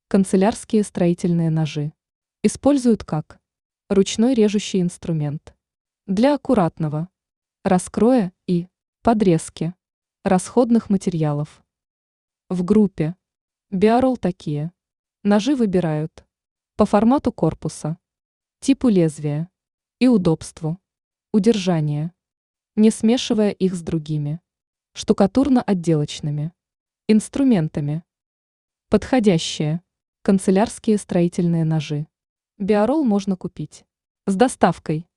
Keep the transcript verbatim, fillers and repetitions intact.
Канцелярские строительные ножи. Используют как ручной режущий инструмент для аккуратного раскроя и подрезки расходных материалов. В группе Биорол такие ножи выбирают по формату корпуса, типу лезвия и удобству удержания, не смешивая их с другими штукатурно-отделочными инструментами. Подходящие канцелярские строительные ножи Биорол можно купить с доставкой